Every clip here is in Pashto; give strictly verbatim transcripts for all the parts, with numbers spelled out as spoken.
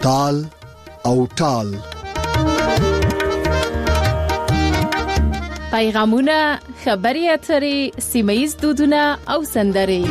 تال او ټال. پیغامونه، خبري اترې، سیمه‌ییز دودونه او سندرې.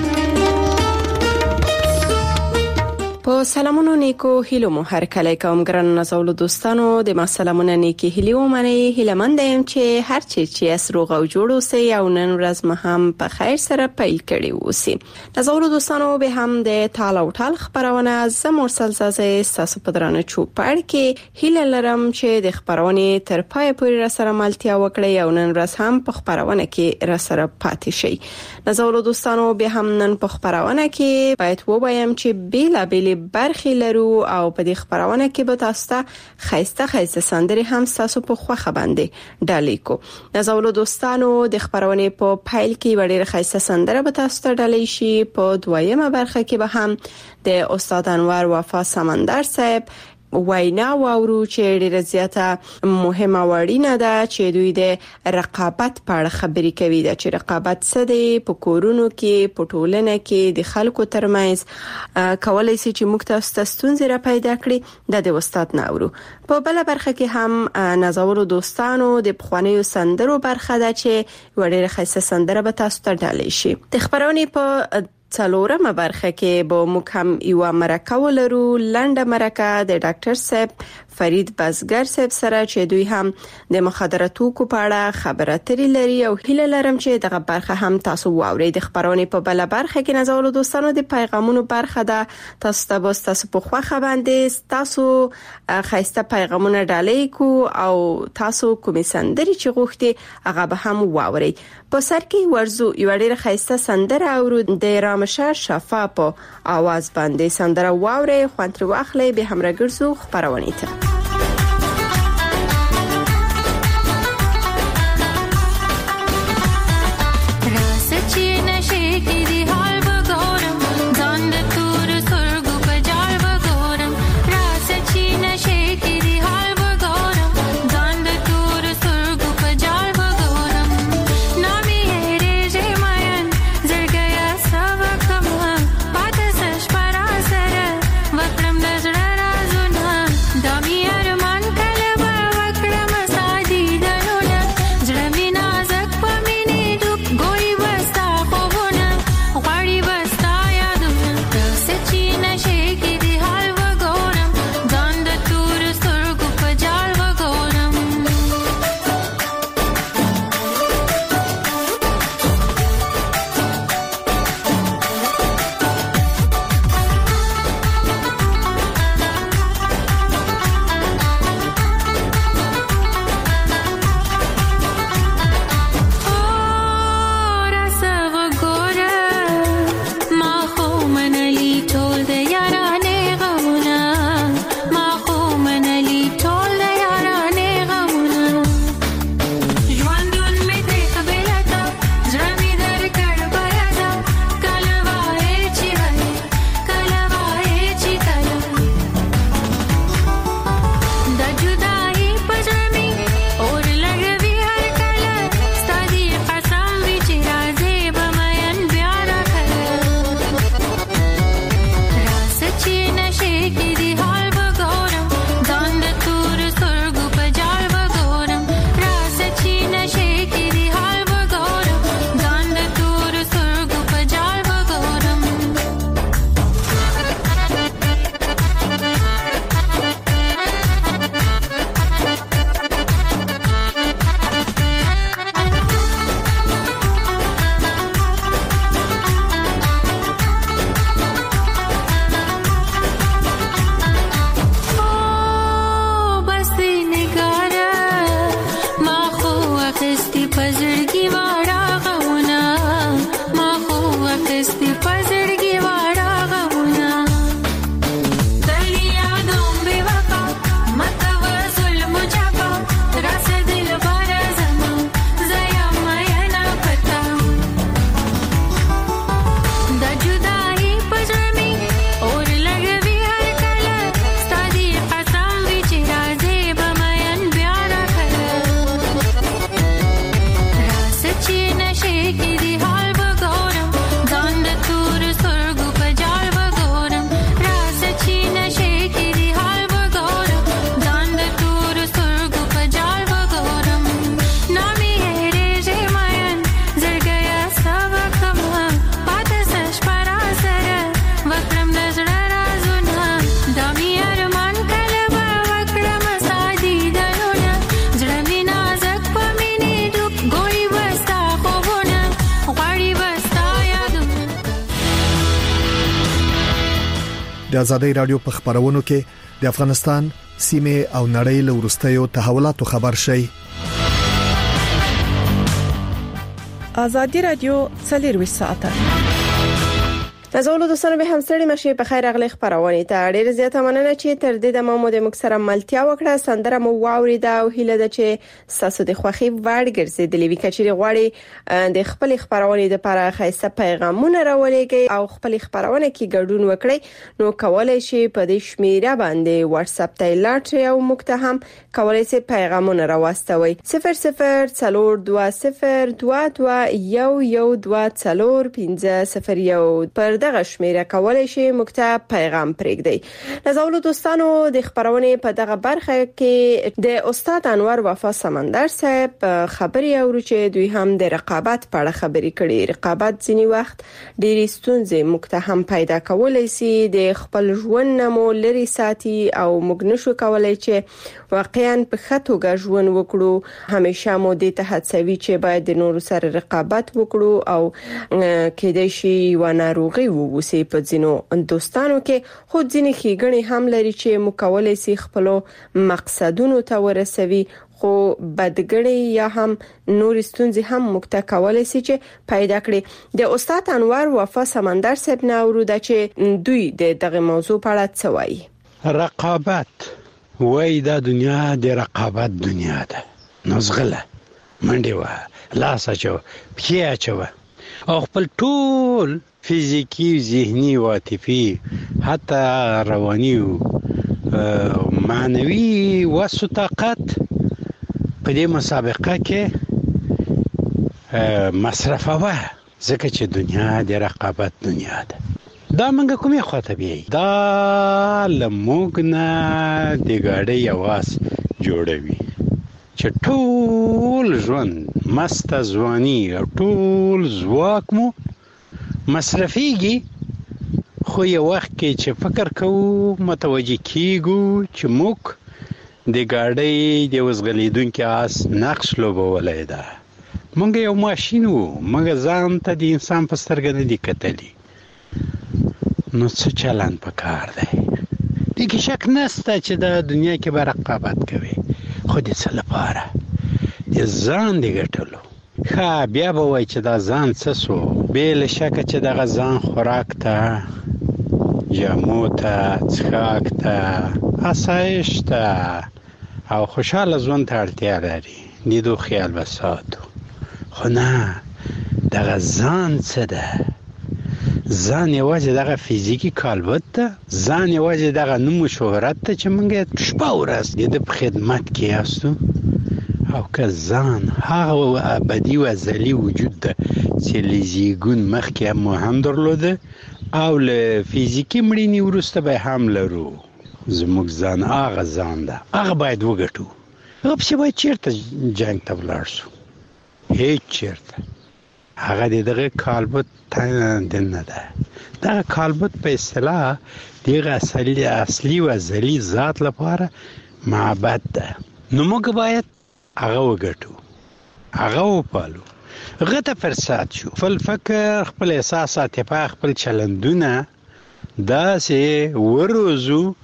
په سلامونو نیکو هیلو مو هر کله کوم ګران نازولو دوستانو د ما سلامونه نیکی هیلو منی هیلمند یم چې هر چی چې اسروغ او جوړ اوسئ او نن ورځ مه هم په خیر سره پیل کړی اوسئ. نازولو دوستانو به هم د تال او ټال خبرونه زم مرسل زازه تاسو په درانه چوپړ کې هیله لرم چې د خبرونه تر پای پورې را سره ملتیا وکړئ او نن ورځ هم په خبرونه کې را سره پاتې شئ. نازولو دوستانو به هم نن په خبرونه کې باید ووایم چې بیلا بیل برخې لرو او په دې خبرونه کې به تاسو ته خیسته خیسته سندرې هم تاسو په خوخه باندې ډالې کو. نازولو دوستانو د خبرونه په پایل کې وړي خیسته سندره به تاسو ته ډالې شي. په دویمه برخه کې به هم د استاد انور وفا سمندر صاحب وینا واورو چې ډیره زیاته مهمه وړینه ده چې دوی د رقابت په اړه خبرې کوي. د چې رقابت څه دی په کورونو کې، په ټولنه کې د خلکو ترمنځ کولای شي چې موږ تاسو ته ستونزې را پیدا کړي. د استاد ناورو په بل برخه کې هم نازولو دوستانو د پخوانیو سندرو برخه ده چې وړي خاصه سندره به تاسو ته ډالې شي. د خبرونه په څلورمه برخه کې به موږ هم یو مرکه ولرو، لنډه مرکه د ډاکټر صاحب فرید بزګر صاحب سره چې دوی هم د مخدراتو کو په اړه خبره اترې لري او هیله لرم چې دغه برخه هم تاسو واورئ. د خبرونه په بل برخه کې نازولو دوستانو د پیغامونو برخه ده. تاسو ته به تاسو په خوخه باندې تاسو خاصه پیغامونه ډالې کو او تاسو کومې سندرې چې غوښتي هغه به هم واورئ. په سر کې ورزو یو ډېر خاصه سندره او د رامشه شفا په आवाज باندې سندره واورئ. خوانتر واخلئ به همراه ګرځو خبرونه ته. Dami د ازادي رادیو په خبرونو کې د افغانستان سیمه او نړۍ له ورستیو تحولاتو خبر شي. ازادي رادیو څلور ساعته نازولو دوستانو به هم ستړي مشه په خیر اغلی خبرونه ته ډیر زیاته مننه چې تر دې د مو د مکسره ملتیا وکړه. سندره مو واوریده او هیله ده چې ساسو د خوخي وړ ګرځیدلې وی کچري غواړي د خپل خبرونه لپاره خاصه پیغامونه راولېږي او خپل خبرونه کې ګډون وکړي نو کولای شي په دې شمیره باندې واتس اپ ته لاټ او مکتهم کولای شي پیغامونه راوستوي صفر صفر څلور دوه صفر دوه دوه یو یو دوه څلور پنځه صفر یو پر دغه شمیره کولای شي مکتب پیغام پرېږدي. نازولو دوستانو د خبرونه په دغه برخه کې د استاد انور وفا سمندر صاحب خبري اورو چې دوی هم د رقابت په اړه خبري کړي. رقابت ځینی وخت ډېری ستونزې مکتهم پیدا کولای شي د خپل ژوند نمو لري ساتي او موږ نشو کولای چې واقعا په خطوګه ژوند وکړو. همیشه مو د ته هڅوي چې باید د نورو سره رقابت وکړو او کېدای شي و ناروغي ووسی په ځینو دوستانو کې خو ځینې ښېګڼې هم لري چې مکولای سي خپل مقصدونو ته ورسوي خو بدګړې یا هم نور ستونزې هم مکتکولای سي چې پیدا کړي. د استاد انور وفا سمندر صاحب نورو د چې دوی د دغه موضوع په اړه څه وایي. رقابت وای دا دنیا د رقابت دنیا ده. نوزغله منډه وا لاسه چو پیا چو او خپل ټول فیزیکی ذهنی و عاطفی حتی روانی و معنوي و طاقت په دې مسابقه کې مصرفوه ځکه چې دنیا د رقابت دنیا ده. دا منګه کومه خواته بي دا لموګنا د ګاډي आवाज جوړوي چې ټول ژوند مست ځواني او ټول ځواک مو مصرفيږي. خو یو وخت کې چې فکر کوو متوجي کیږو چې موږ د ګاډي د وزغلیدونکو آس نقش لوبولای دا موږ یو ماشين وو موږ ځان ته د انسان په سترګې نه دی کتلی نو څه چلان پکار دی. دې کې شک نشته چې د دنیا کې به رقابت کوي خو د څه لپاره د ځان دی ګټلو. خا بیا به وای چې دا ځان څه سو بیل شک چې د غزان خوراک ته جامو ته څښاک ته آسایش ته او خوشاله ژوند ته اړتیا لري. دې دوه خیال وساتو خو نه د غزان څه ده. ځان یوازې دغه فزیکی کالبد ته ځان یوازې دغه نوم شهرت ته چې موږ شپه ورځ د خدمت کې یاستو او که ځان هغه ابدي و ازلي وجود ده چې لزیګون مخکې هم هم درلوده او له فزیکی مړینې وروسته به هم لرو. زموږ ځان هغه ځان ده هغه باید وګټو. هغه په باید چیرته جنگ ته ولاړ شو هیڅ چیرته. هغه دغه کالبد تند نه ده. دا کالبد په اصطلاح دغه اصلي اصلي و ازلي ذات لپاره معبد ده. نو موږ باید هغه وګټو هغه وپالو غته فرصت شو خپل فکر خپل احساسات په خپل چلندونه دا سه وروزو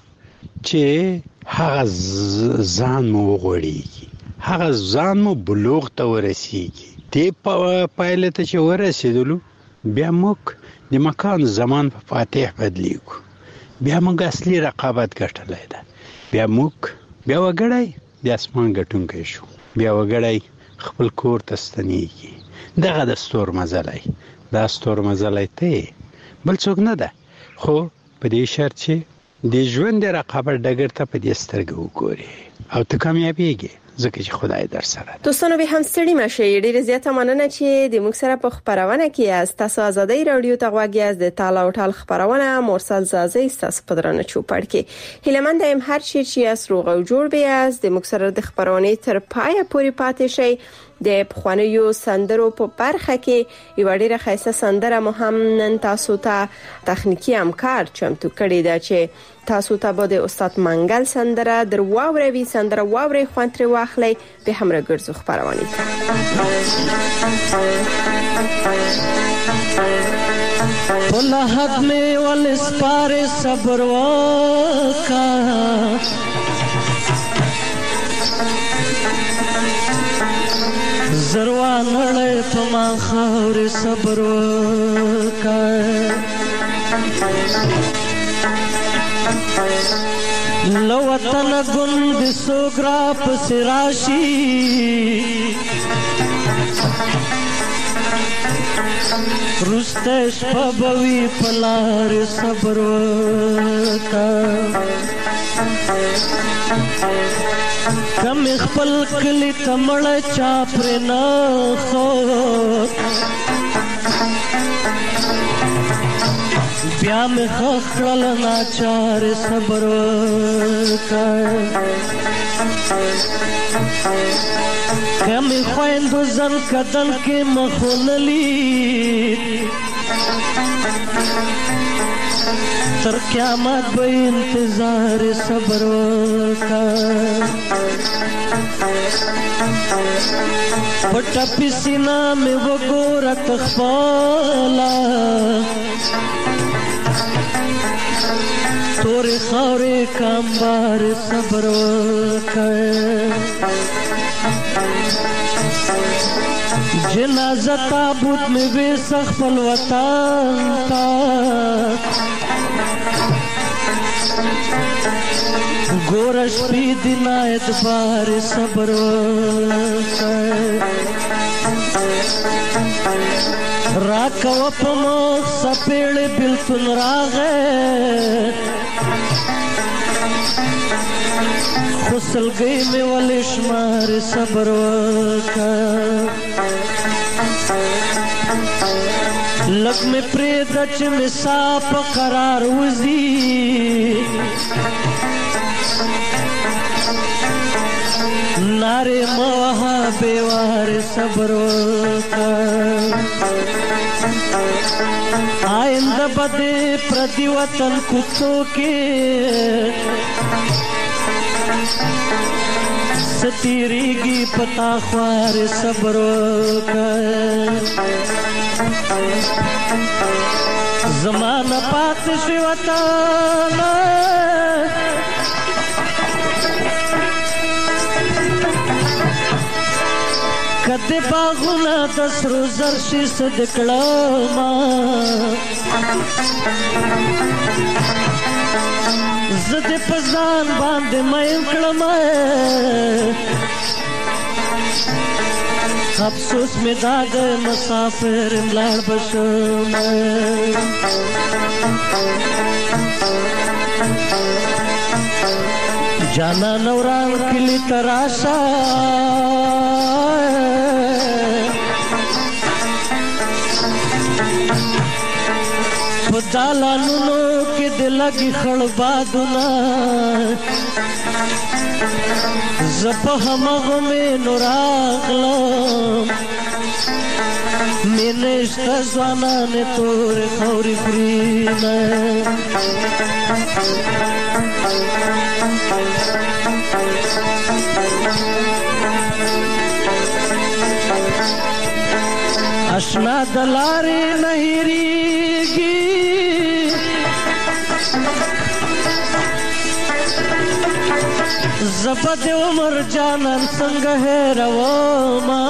چې هغه ځان مو غوړي هغه ځان مو بلوغ ته ورسیږي. ته په پایله ته چې ورسېدلو بیا موږ د مکان زمان په فاتح بدلیږو. بیا موږ اصلي رقابت ګټلای ده. بیا موږ بیا وګړای د اسمان ګټونکې شو. بیا وګړای خپل کور ته ستنیږي. دغه د ستور مزلای دا ستور مزلای ته بل څوک نه ده خو په دې شرط چې د ژوند د رقابت ډګر ته په دې سترګو وګوري او ته کامیابیږي ځکه چې خدای در سره. دوستانو به هم ستړي مشه. ډیره زیاته مننه چې د موږ سره په خبرونه کې از تاسو ازادي رادیو ته غواګي از د تاله او ټال خبرونه مرسل زازي تاسو په درنه چوپړ کې هیلمند هم هر شي چې اس روغ او جوړ به از د موږ سره د خبرونه تر پای پورې پاتې شي. د پخوانیو سندرو په برخه کې یو ډیره خاصه سندره مو هم نن تاسو ته تخنیکی همکار چمتو کړی دا چې تاسو ته به د استاد منګل سندره در واوري سندره واوري خوانتري واخلي به همرا ګرځو خبرونه पलहद में वल स्पारे सब्र का जरवा नड़े पमा खौर सब्र का लवतन गुंद सोग्राप सिराशी रुस्तेश पबवी पलार सब्र का कम खपल कली तमड़ चापरे न खो ब्या में खखड़ल नाचार सब्र का कम ख्वाइंदो जन कदन के मखोनली तर क़यामत बे इंतजार सब्र का पटा पिसीना में वो गोरा तखफाला तोरे खौरे कामबार सब्र का जनाजा ताबूत में बेसख पलवतान था गोरश पी दिनायत बार सब्र राकव पमोख सपेड़ बिल्कुल रागे खुसल गई में वलिशमार सब्र का लग में प्रेदच में साप करार उजी नारे महा बेवार सब्र का आइंद बदे प्रतिवतन कुत्तों के सतीरीगी पता ख्वार सब्र का जमाना पात शिवताना कदे बागुना दस रोजर शी सदकड़ा जदे पजान बांधे मैं कड़मा अफसोस में दाग मुसाफिर लाड़ बशो जाना नौरान किली तराशा खुदाला नुनो के दिल की खड़बादुना जब हम में नुरागलो मैंने इश्क़-ए-ज़वाना ने तोरे खौरी फ्रीना अशना दलारे नहीं रीगी जबद उमर जानन संग है रवमा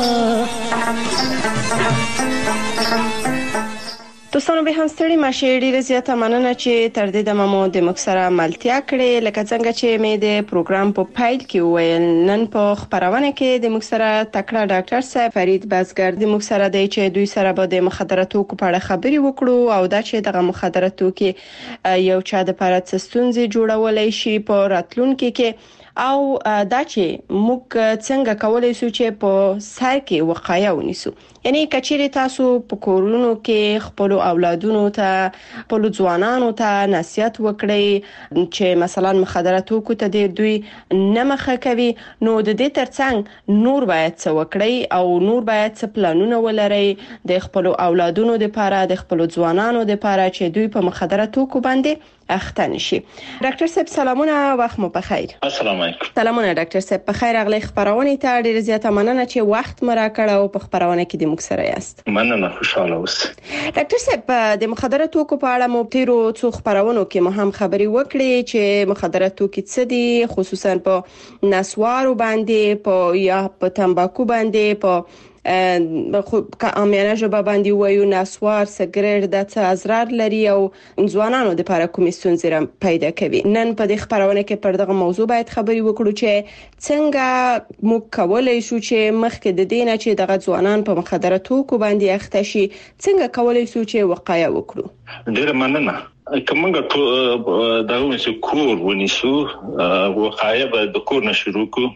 دوستانو به هم ستړي ماشه ډیره زیاته مننه چې تر دې دمه مو د مکسره ملتیا کړې لکه څنګه چې مې د پروګرام په پایل کې ویل نن په خبرونه کې د مکسره تکړه ډاکټر صاحب فرید بازګر د مکسره د چې دوی سره به د مخدراتو په اړه خبري وکړو او دا چې دغه مخدراتو کې یو چا د پاره ستونزې جوړولای شي په راتلونکو کې او دا چې موږ څنګه کولای شو چې په سر کې وقایه ونیسو یعنی کچېره تاسو په کورونو کې خپل اولادونو ته خپل ځوانانو ته نصيحت وکړئ چې مثلا مخدراتو کو ته دوی نه مخه کوي نو د دې ترڅنګ نور باید څه وکړئ او نور باید څه پلانونه ولرئ د خپل اولادونو لپاره د خپل ځوانانو لپاره چې دوی په مخدراتو کو باندې اخته نشي. ډاکټر صاحب سلامونه، وخت مو بخیر. السلام علیکم. سلامونه ډاکټر صاحب، په خیر اغلی خبرونه ته ډیر زیاته مننه چې وخت مرا کړه او په خبرونه کې د موږ سره یاست. مننه، خوشاله اوسئ. ډاکټر صاحب د مخدره توکو په اړه مو تیرو څو خبرونو کې مهم خبري وکړي چې مخدره توکي څه دي، خصوصا په نسوارو باندې، په یا په تمباکو باندې، په خو کامیانه ژبه باندې وایو نسوار، سګریټ د څه اضرار لري او ځوانانو د لپاره کومې ستونزې پیدا کوي. نن په دې خبرونه کې پر دغه موضوع باید خبري وکړو چې څنګه موږ کولای شو چې مخکې د دینه چې دغه ځوانان په مخدره توکو باندې اخته شي، څنګه کولای شو چې وقایه وکړو. ډیر مننه. کومه ټول دغه چې کور ونیسو، وقایه به د کور نشرو کو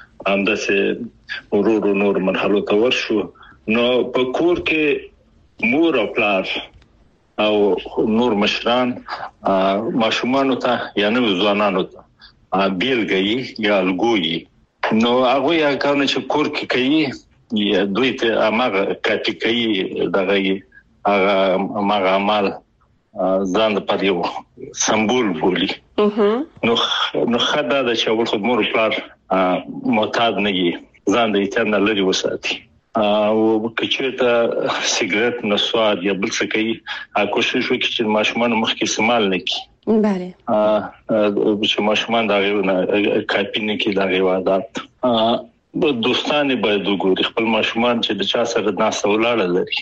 همداسې ورور نور مرحلو ته ورشو. نو په کور کې مور او پلار او نور مشران ماشومان ته یا نو ځوانانو ته بیلګي یا الګوي، نو هغه یا کارونه چې کور کې کوي یا دوی ته امغه کاپی کوي دغه هغه هغه عمل ځان په یو سمبول بولی. نو نو خدای د چاول خدمت پلار معتاد نه وي، ځان د ایترنل لري وساتي او کچته سیګریټ نسواد یا بل څه کوي، کوشش وکړي چې ماشومان مخکې استعمال نه کړي. بله ا چې ماشومان دا غوونه کاپی نه کړي دا غوادات. ا دوستانه باید وګوري خپل ماشومان چې د چا سره ناسه ولاړه لري.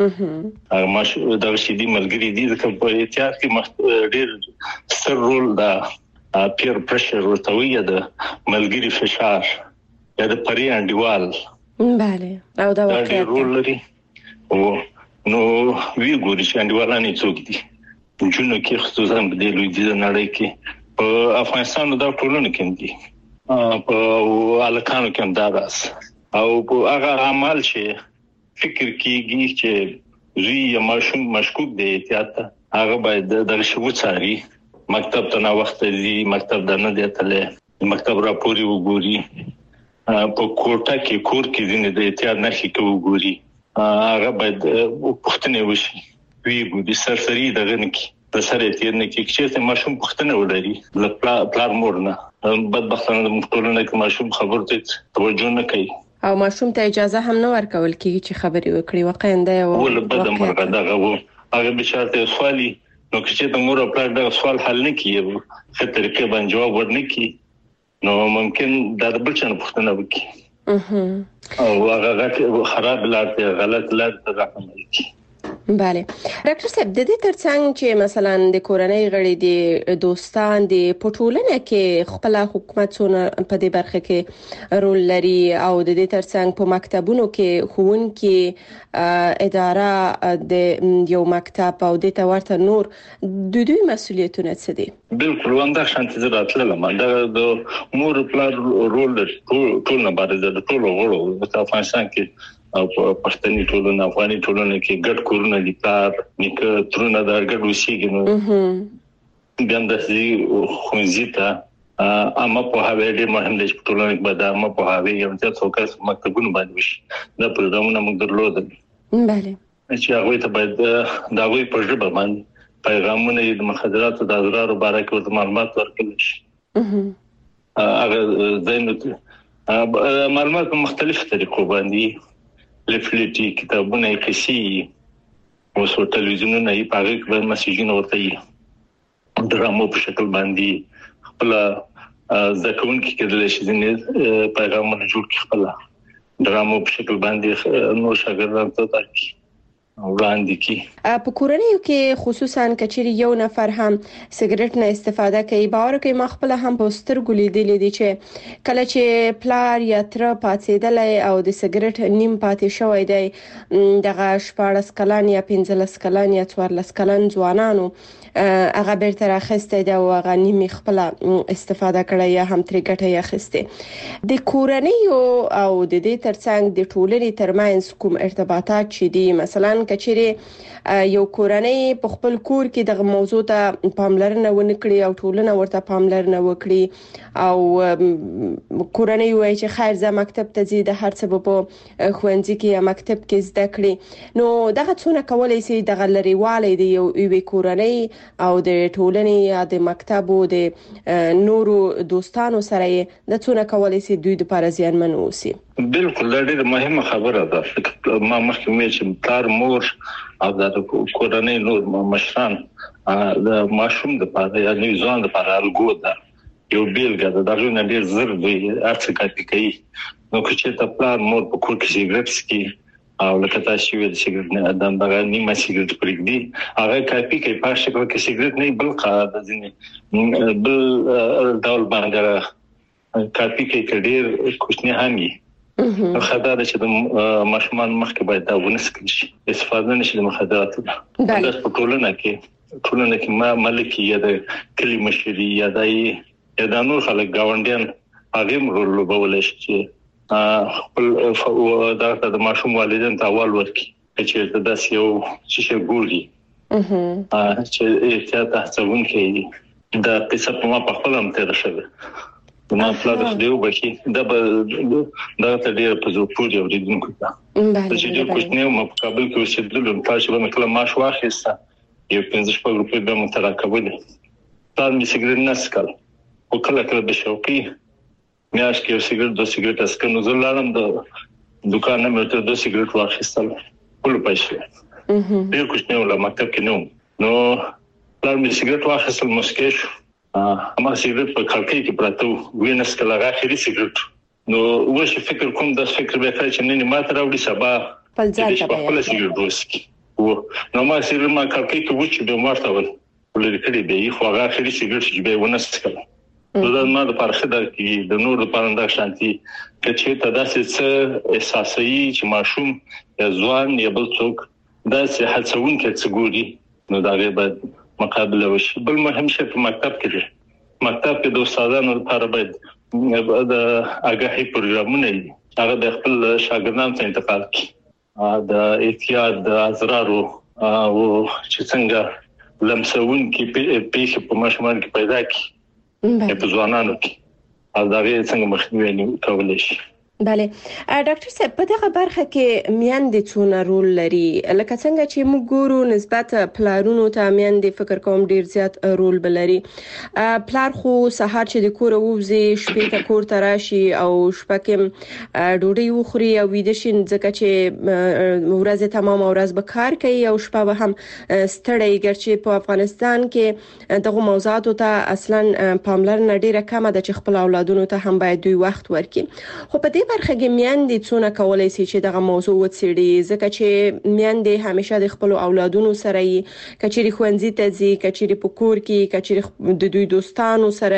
هغه ماش دا چې دی ملګری دي چې په احتیاط کې ډېر ستر رول دا پیر پرشر ورتوي د ملګری فشار یا د پری انډیوال. بله او دا واقعي رول لري. او نو وی ګوري چې انډیوالانی څوک دي جنو کې خصوصا د لوی دي نړۍ کې په افغانستان دا ټولنه کې دي، په الکانو کې دا راس او په هغه عمل چې فکر کیږي چې زوی یا ماشوم مشکوک دی احتیاط هغه باید د شوڅاري مکتب ته نه وخت دی، مکتب د نه دی تله مکتب راپوري وګوري، په کوټه کې کور کې دینه د احتیاط نشي کوي، هغه باید پښتنه وشي وی ګوري سرسری دغه نکی د سره تیر نه کې چې ماشوم پښتنه ولري د پلار مور نه. بدبختانه د مختلفو کې ماشوم خبر ته توجه نه کوي او ماشوم ته اجازه هم نه ورکول کیږي چې خبري وکړي. واقعا دا یو ول بدم مرغه دغه وو هغه بشارت سوالي نو چې د مور خپل د سوال حل نه کیږي خطر کې باندې جواب ورنه کی نو ممکن د بل چا پوښتنه وکړي اها او هغه خراب لارته غلط لارته راځي. بله ډاکټر صاحب د دې ترڅنګ چې مثلا د کورنۍ غړي دي دوستان دي په ټولنه کې خپل حکومتونه په دې برخه کې رول لري او د دې ترڅنګ په مکتبونو کې ښوونکي اداره د یو مکتب او د تورته نور د دوی مسولیتونه څه دي؟ بالکل ونده شانتي زراتله ما د مور پلار رول ټول نه بارز د ټول غړو په افغانستان کې او په پښتني ټولنه افغاني ټولنه کې ګډ کورونه دي، کار نیکه ترونه دا ګډ وشيږي. نو ګاندسي خونځیتا اما په هغه ډېر مهم دي چې ټولنه کې بدا اما په هغه یو څه څوکاس مکتبونه باندې وشي دا پروګرامونه موږ درلودل. بله چې هغه ته باید دا وی په ژبه باندې پیغامونه د مخدراتو د اضرار لپاره کې معلومات ورکړل شي. هغه زینت معلومات په مختلفو طریقو باندې لفلیټي کتابونه کسي او سو ټلویزیونونه یې پاره کې مسیجونه ورته یې ډرامو په شکل باندې خپل ځکهون کې کېدل شي چې پیغامونه جوړ کړي، خپل ډرامو په شکل باندې نو شاګردان ته تاکي وړاندې کی. په کورنیو کې خصوصا کچېری یو نفر هم سیګریټ نه استفاده کوي، باور کوي ما خپل هم پوسټر ګلیدلې دي چې کله چې پلار یا تر پاتېدل او د سیګریټ نیم پاتې شوی دی دغه شپږ کلن یا پنځه کلن یا څوارلس کلن ځوانانو هغه بیرته راخسته دا او هغه نیمه خپل استفاده کړي یا هم ترې ګټه یې خسته. د کورنیو او د دې ترڅنګ د ټولنې ترمنځ کوم ارتباطات چې دي مثلا افغانستان کچېره یو کورنۍ په خپل کور کې د موضوع ته پاملرنه ونکړي او ټولنه ورته پاملرنه وکړي او کورنۍ وایي چې خیر زه مکتب ته ځي د هر څه په خوندې کې یا مکتب کې زده کړي نو دغه څونه کولای شي د غلریوالۍ د یو وی کورنۍ او د ټولنې یا د مکتب او د نورو دوستانو سره د څونه کولای شي دوی لپاره زیانمن اوسي. بالکل ډېر مهمه خبره ده. ما مخکې مې چې پلار مور او د کورنۍ نور مشران د ماشوم د پاره یا د ځوان د پاره الګو ده یو بیلګه ده دا ژوند ډېر زر دی اڅ کاپی کوي نو چې ته پلار مور په کور کې سیګریټ سکي او لکه تاسو ویل سیګریټ نه ادم دغه نیمه سیګریټ پرېږدي هغه کاپی کوي په شکل کې سیګریټ نه بل قاعده ځنه بل ډول باندې کاپی کوي کډیر کوښنه همي خدای چې د ماشومان مخکې باید دا ونسکل شي استفاده نشي د مخدراتو د ټولنه کې ټولنه کې ما ملکی یا د کلی مشري یا دای یا د نور خلک گاونډیان هغه رول لوبول شي خپل د ماشوم والدین ته اول ورکي چې د سیو چې ګوري چې احتیاط تاسون کې د قصه په ما په خپل هم تیر شوی ما پلا د دیو بشي دا دا ته ډیر په زو پوجا ورېدونکو ته چې د کوښنه مو په کابل کې اوسېدل په تاسو باندې کله ماش واخیسته یو پنځه شپږ روپۍ به متراکبل تاسو می سیګریټ نسکل او کله کله به شوقي میاش کې سیګریټ د سیګریټ اسکنو زلالم د دکان نه مته د سیګریټ واخیستل ټول پیسې ډیر کوښنه ولا مکتب کې نو نو پلان می سیګریټ واخیستل مسکیش اما سیګریټ په کلکې کې پراته وینس کله راخري سیګریټ نو وښه فکر کوم د فکر به کړی چې نه ماته راوړي سبا په ځای ته په خپل سیګریټ وسکي او نو ما سیګریټ ما کلکې کې وچ به مارته ول ولې کړي به خو هغه اخري سیګریټ چې به ونس کړه نو دا ما د پرخه د کې د نور لپاره د شانتي چې ته داسې څه احساسي چې ماشوم یا ځوان یا بل څوک داسې هڅون کې څه ګوري نو دا به مقابله وشي. بل مهم شی په مکتب کې دی مکتب کې د استادانو لپاره باید د اګاهي پروګرامونه هغه د خپل شاګردانو ته انتقال کړي د احتیاط د ازرارو او چې څنګه لمسون کې پیښه په ماشومان کې پیدا کړي په ځوانانو کې او دا غي څنګه مخنیوي کولای شي. بله ډاکټر صاحب په دغه برخه کې میاندې څونه رول لري لکه څنګه چې موږ ګورو نسبت پلارونو ته میاندې فکر کوم ډیر زیات رول بلري پلار خو سهار چې د کور ووزي شپې ته کور ته راشي او شپه کې ډوډۍ وخوري او ویده شي ځکه چې ورځ تمام ورځ به کار کوي او شپه به هم ستړی ګرځي په افغانستان کې دغه موضوعاتو ته اصلا پاملرنه ډیره کمه ده چې خپل اولادونو ته هم باید دوی وخت ورکړي خو په برخه کې میاندې څونه کولای شي چې دغه موضوع وڅېړي ځکه چې میاندې همیشه د خپل اولادونو سره یې کچېری خوندې ته ځي کچېری په کور کې کچېری د دوی دوستانو سره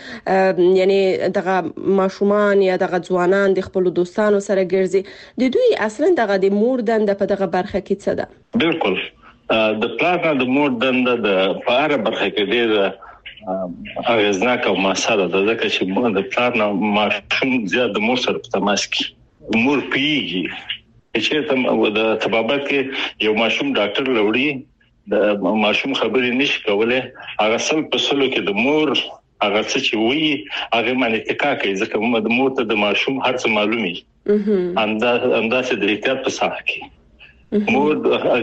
یې یعنی دغه ماشومان یا دغه ځوانان د خپل دوستانو سره ګرځي د دوی اصلا دغه د مور دنده په دغه برخه کې څه ده؟ بالکل د پلان د مور دنده د پاره برخه کې ډیره اغزناک او مساله ده ځکه چې د پلان ماشوم زیات د مور سره په تماس کې مور پیږي چې ته د طبابت کې یو ماشوم ډاکټر لوري د ماشوم خبرې نشي کولای هغه سل په سلو کې د مور هغه څه چې وی هغه باندې تکا کوي ځکه د مور ته د ماشوم هر څه معلومي انداز انداز د احتیاط په ساحه کې مور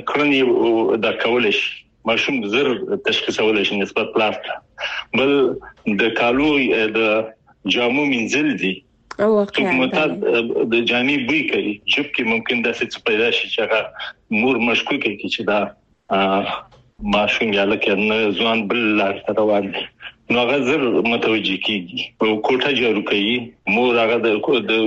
کړنی د کولش ماشوم زر تشخیصول شي نسبت پلار بل د کالو د جامو منزل دي او واقعا د جامي بوی کوي جب کې ممکن د څه پیدا شي چې هغه مور مشکوک کوي چې دا ماشوم یا لکه نه ځوان بل لار روان دي نو هغه زر متوجي کیږي او کوټه جوړ کوي مور هغه د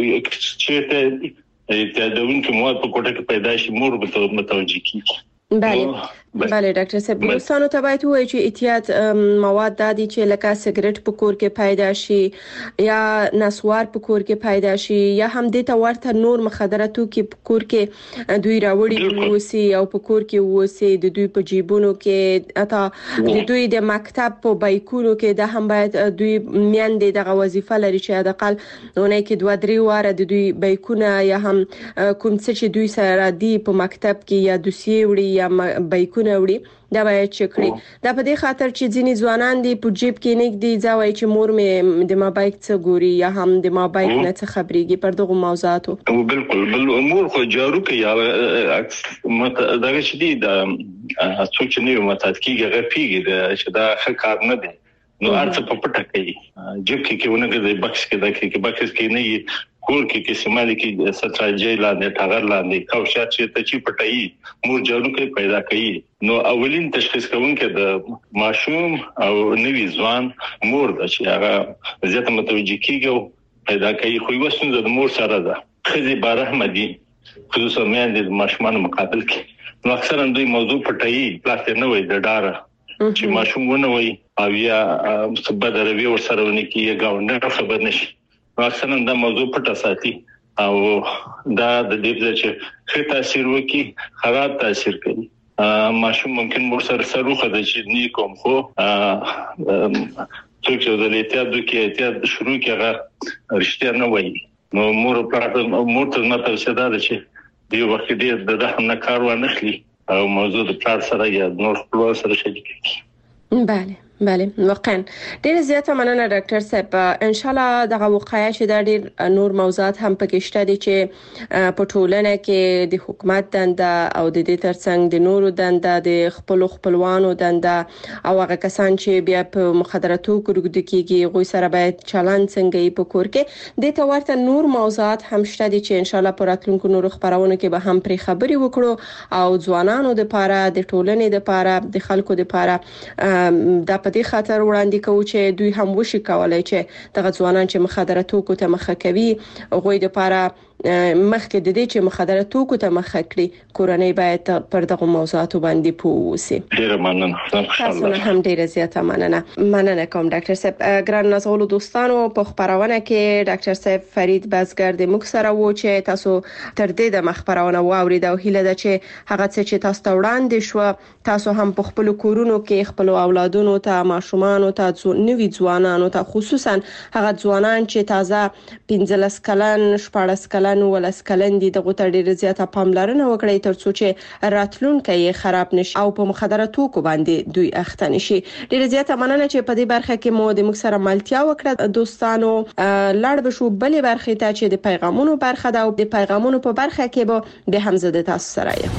چې ته د دون کې مو په کوټه کې پیدا شي مور به متوجي کیږي بله بله ډاکټر صاحب دوستانو ته باید وایي چې احتیاط مواد دادي چې لکه سیګریټ په کور کې پیدا شي یا نسوار په کور کې پیدا شي یا هم د ته ورته نور مخدره توکي په کور کې دوی راوړي وسی او په کور کې وسی د دوی په جیبونو کې اته د دوی د مکتب په بایکونو کې د هم باید دوی میاندې دغه وظیفه لري چې د اقل ونه کې دوه درې واره د دوی بایکونه یا هم کوم څه چې دوی سره دی په مکتب کې یا دوسیه وړي یا بایکونه وړي دا باید چکري دا په دې خاطر چې ځینی ځوانان دی په جیب کې نه دی ځوای چې مور مې د ما بایک څه ګوري یا هم د ما بایک نه څه خبريږي پر دغه موضوعاتو بالکل بل امور خو جارو کوي یا مت دا چې دی دا څوک چې نه متات کیږي غفيږي چې دا ښه کار نه دی نو ارڅ په پټه کوي جیب کې کې ونه د بکس کې دا کې بکس کې نه کور کې کې سمالي کې ستراجي لاندې ټاغر لاندې کوشات چې ته چی پټي مور جوړو کې پیدا کړي نو اولین تشخیص کوونکې د ماشوم او نوي ځوان مور د چې هغه زیاته متوجي کیږي پیدا کوي خو وسنه د مور سره ده خزي بارحمدي خصوصا مې د ماشومان مقابل کې نو اکثرا دوی موضوع پټي پلاستر نه وي د ډار چې ماشوم ونه وي او یا سبب دروي ور سره ونی کې گاونډ خبر نشي اکثرا دا موضوع پټه ساتي او دا د دې چې ښه تاثیر وکي خراب تاثیر کوي ماشوم ممکن مور سره سروخه د چې نه کوم خو څوک چې د احتیاط دوی احتیاط شروع کړه رښتیا نه وایي نو مور په مور ته نه توسه ده چې دی وخت دې د دغه نه کار ونخلي او موضوع د پلان سره یا نور خپل سره شریک کړي بله بله واقعا ډیر زیاته مننه ډاکټر صاحب ان شاء الله دغه وقایع چې د ډیر نور موضوعات هم پکې شته دي چې په ټولنه کې د حکومت دنده او د دې ترڅنګ د نورو دنده د خپل خپلوانو دنده او هغه کسان چې بیا په مخدراتو ګرګد کېږي غوي سره باید چلند څنګه په کور کې د ته ورته نور موضوعات هم شته دي چې ان شاء الله پر راتلونکو نور خبرونه کې به هم پرې خبري وکړو او ځوانانو د پاره د ټولنې د پاره د خلکو د پاره د په دې خاطر وړاندې کوي چې دوی هم وشي کولای چې دغه ځوانان چې مخدراتو کو ته مخه کوي غوي د پاره مخکې د دې چې مخدراتو کو ته مخه کړي کورنۍ باید پر دغه موضوعاتو باندې پوسي ډیر مننه تاسو هم ډیر زیاته مننه مننه کوم ډاکټر صاحب ګران نازولو دوستانو په خبرونه کې ډاکټر صاحب فرید بازګر د موږ سره و چې تاسو تر دې د مخبرونه واورید او هیله ده چې هغه څه چې تاسو ته وړاندې شو تاسو هم په خپل کورونو کې خپل اولادونو ته ماشومان ته نوي ځوانانو ته خصوصا هغه ځوانان چې تازه پنځلس کلن شپږ کلن ولس کلن دي دغه ته ډیره زیاته پاملرنه وکړي ترڅو چې راتلونکي یې خراب نشي او په مخدراتو کو باندې دوی اخته نشي ډیره زیاته مننه چې په دې برخه کې مو د موږ سره ملتیا وکړه دوستانو لاړ به شو بلې برخه ته چې د پیغامونو برخه ده او د پیغامونو په برخه کې به د حمزه د تاسو سره یم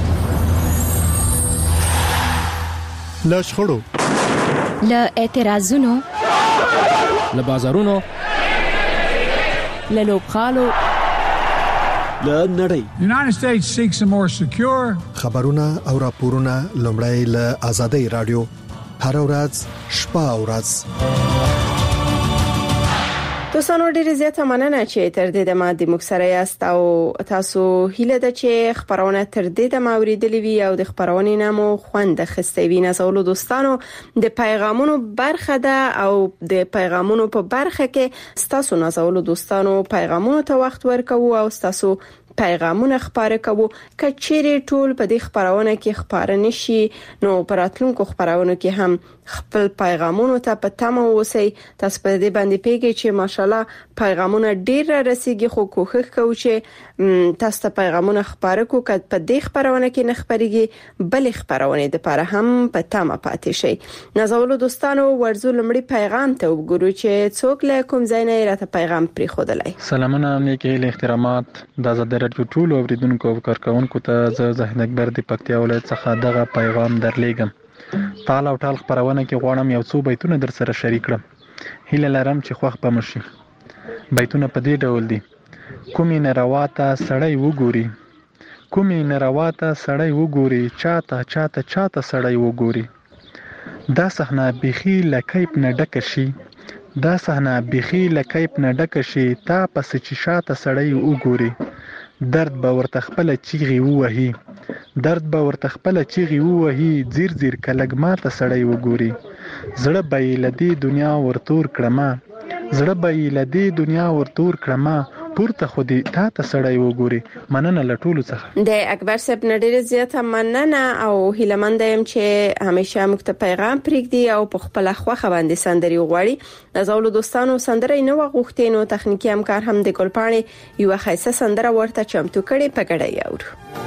لاش خړو ل اعتراضونو ل بازارونو ل لوبخالو ل نړۍ United States seeks a more secure خبرونه او راپورونه لومړی له آزادۍ رادیو هر ورځ شپه او ورځ دوستانو ډیره زیاته مننه چې تر دې د ما د مکسره یاست او تاسو هیله ده چې خبرونه تر دې د ما اوریدلې وي او د خبرونې نامو خوند خسته وي نازولو دوستانو د پیغامونو برخه ده او د پیغامونو په برخه کې تاسو نازولو دوستانو پیغامونو ته وخت ورکوي او تاسو پیغامونه خبره کوو کچېری ټول په دې خبرونه کې خبره نشي نو پراتلونکو خبرونه کې هم خپل پیغامونه ته په تمه اوسئ تاسو په دې باندې پیګی چې ماشالله پیغامونه ډیر را رسیږي خو کوښښ کوو چې تاسو ته پیغامونه خبره کوو که په دې خبرونه کې نه خبريږي بل خبرونه د لپاره هم په تمه پاتې شي نازولو دوستانو ورزو لمړي پیغام ته وګورو چې څوک له کوم ځای نه راته پیغام پرې خودلای سلامونه نیکه له احترامات د آزاد رادیو ټول اوریدونکو او کارکونکو ته زه زاهد اکبر د پکتیا ولایت څخه دغه پیغام درلېږم ټال او ټال خبرونه کې غواړم یو څو بیتونه در سره شریک کړم هیله لرم چې خوښ به مشي بیتونه په دې ډول دي کومې نارواته سړی وګوري کومې نارواته سړی وګوري چاته چاته چاته سړی وګوري دا صحنه بيخي لکیپ نه ډک شي دا صحنه بيخي لکیپ نه ډک شي تا پس چې شاته سړی وګوري درد به ورته خپل چیغي ووهي درد به ورته خپل چیغي ووهي زیر زیر کلګ ما ته سړی وګوري زړه به یې لدی دنیا ورتور کړما زړه به یې لدی دنیا ورتور کړما پورته خو دې تا ته سړی وګوري مننه لټولو څخه د اکبر صاحب نډیر زیاته مننه او هیلمند يم چې همیشه موږ ته پیغام پرېږدي او په خپل خوخه باندې سندري وغوړي د زولو دوستانو سندري نو غوښتنو تخنیکی همکار هم د ګلپاڼې یو خاصه سندره ورته چمتو کړي پګړی اورو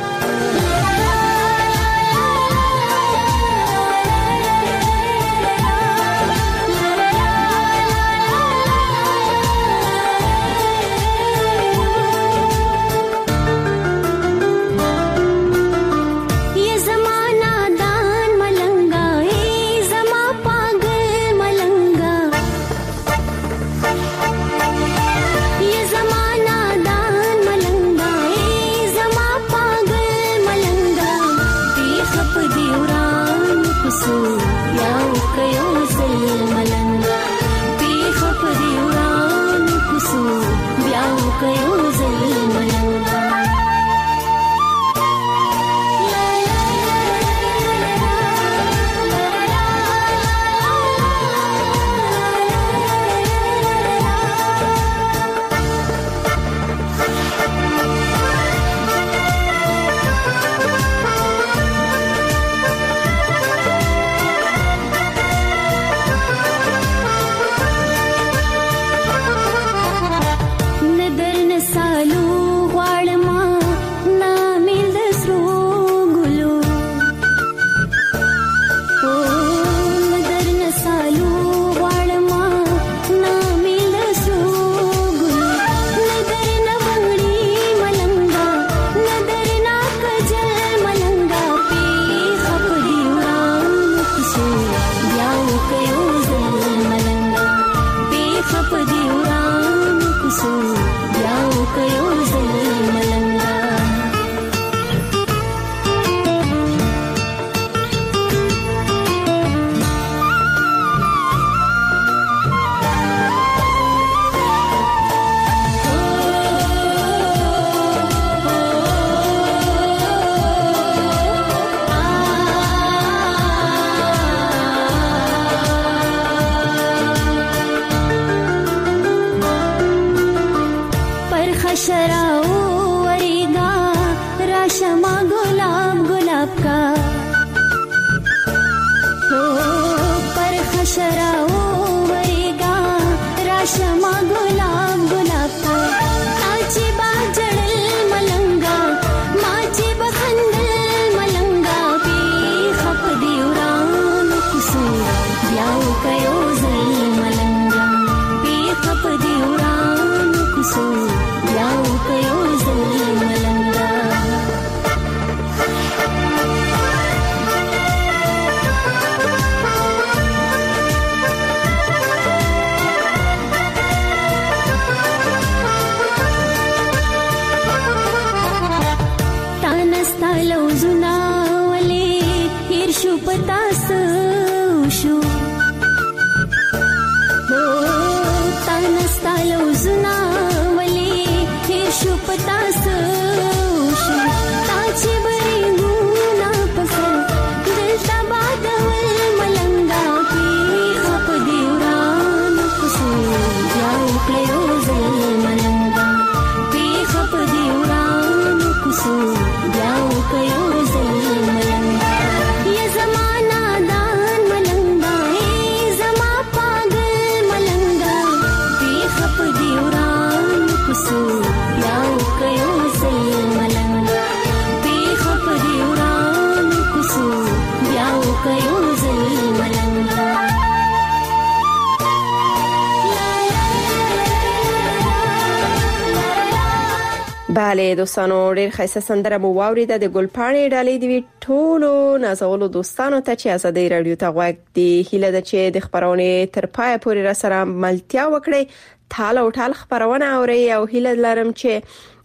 بله دوستانو ډیر خیسه سندره مو واوریده د ګلپاڼې ډالۍ دی ټولو نازولو دوستانو ته چې ازادي رادیو ته غوږ دی هیله ده چې د خبرونه تر پای پورې را سره ملتیا وکړي تاله او ټال خبرونه اوري او هیله لرم چې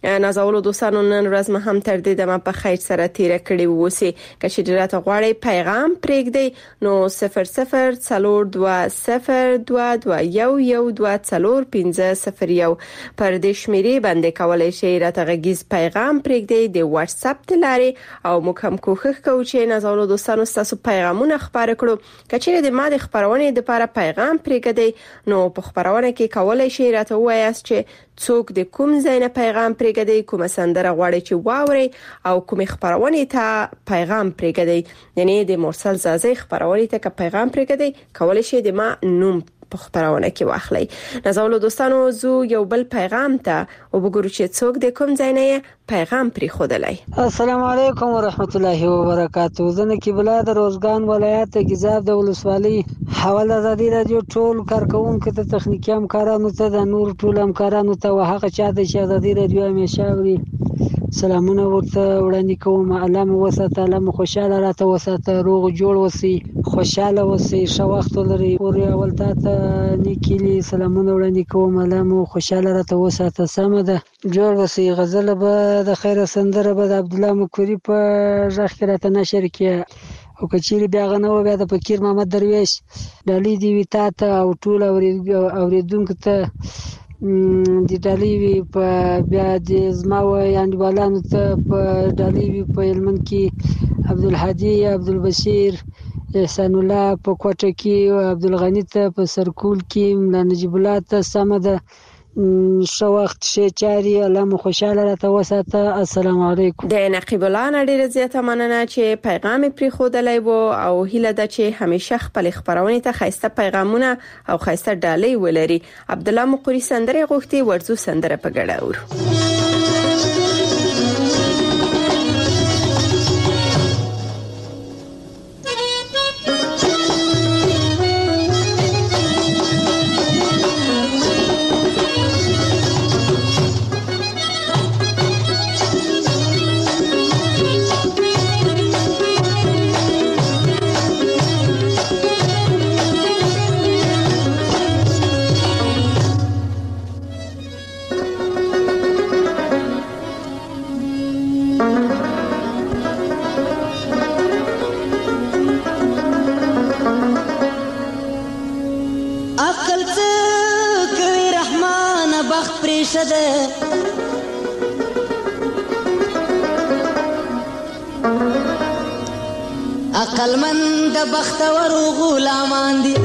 نازولو دوستانو نن ورځ مې هم تر دې دمه په خیر سره تیر کړی ووسی کچې ډیره غواړي پیغام پرېږدي نو صفر صفر څلور دوه صفر دوه دوه یو یو دوه څلور پنځه صفر یو پر دې شمیرې باندې کولای شئ راته غږیز پیغام پرېږدي د واتس اپ تلارې او موږ هم کوښښ کوو چې نازولو دوستانو تاسو پیغامونه خبر کړو کچې د ما د خبرونه لپاره پیغام پرېږدي نو په خبرونه کې کولای شئ راته وایاست چې څوک د کوم ځای نه پیغام پرېږدي کوم سندره غواړي چې واوري او کوم خبرونه ته پیغام پرېږدي یعنی د مرسل زازي خبرونه ته پیغام پرېږدي کولای شئ د ما نوم په خبرونه کې واخلي نازولو دوستانو زو یو بل پیغام ته او وګورو چې څوک د کوم ځای نه پیغام پرې خودلای. السلام علیکم ورحمت الله وبرکاتہ. زنه کې بلاد روزګان ولایت گیزاب د ولسوالۍ حواله ازادي رادیو ټول کارکونکو ته تخنیکی همکارانو ته د نور ټول همکارانو ته وهغه چا د ازادي رادیو همیشه اوري سلامونه ورته وړاندې کوم. علامه وساته علامه خوشاله راته وساته روغ جوړ وسی خوشاله وسی شو وخت لري او اول ته نیکلی سلامونه وړاندې کوم. علامه خوشاله راته وساته سم ده جوړ وسی. غزل به د خیر سندره به د عبد الله مکوری په ځخ کې راته نشر کې او کچيري بیا غنو بیا د فقیر محمد درویش ډالۍ دی وتا ته او ټول اوریدونکو ته د ډالۍ وی په بیا د زماو یعنی بالانو ته په ډالۍ وی په علمن کې عبدالهادي عبدالبشیر احسان الله په کوټه کې عبدالغنی ته په سرکول کې مولا نجیب الله ته سمده شو وخت شي چاري علامه خوشاله راته وساته. السلام علیکم. د نقیب الله ډیره زیاته مننه چې پیغام پرې خودلای وو او هیله ده چې همیشه خپل خبرونه ته خاصه پیغامونه او خاصه ډالۍ ولري. عبد الله مقری سندره غوښتي ورزو سندره په ګډه اورو. عقل مند بختور غلامان دي